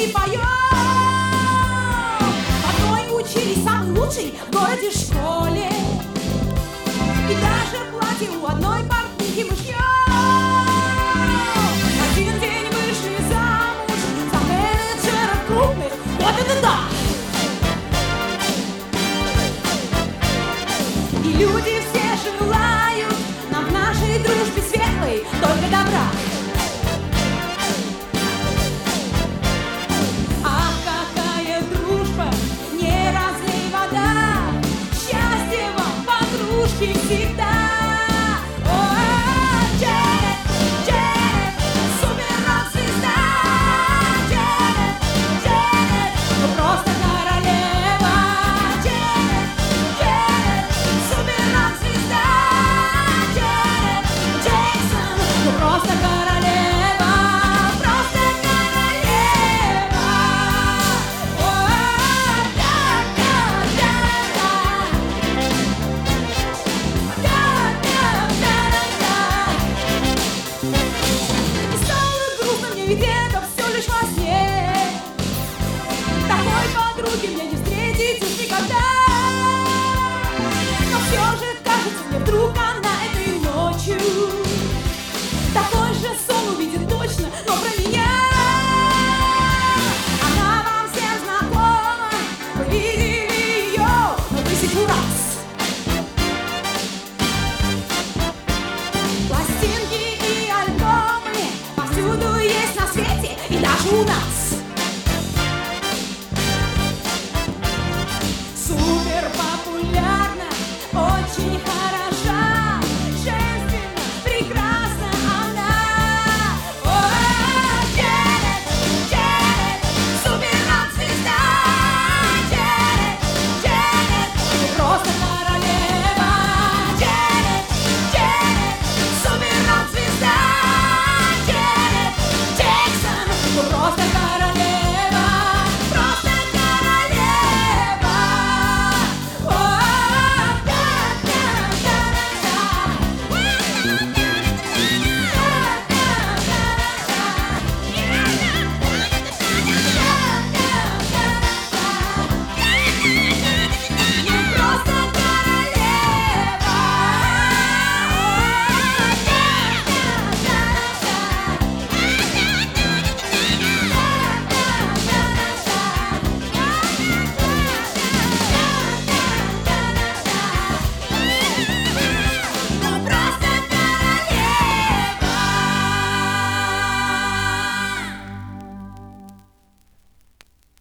и поем. Одной учились самый лучший в городе школе, и даже платье у одной портнихи мы шьем. Один день вышли замуж за менеджеров крупных. Вот это да! И люди все желают нам в нашей дружбе светлой только добра. Ах, какая дружба, не разлей вода, счастья вам, подружки, всегда. Ведь это все лишь во сне. Такой подруги мне не встретить уж никогда. Но все же кажется мне вдруг она этой ночью такой же сон увидит точно, но про меня. Она вам всем знакома, вы видели ее, но 1000 раз. Пластинки и альбомы повсюду есть на свете, и даже у нас.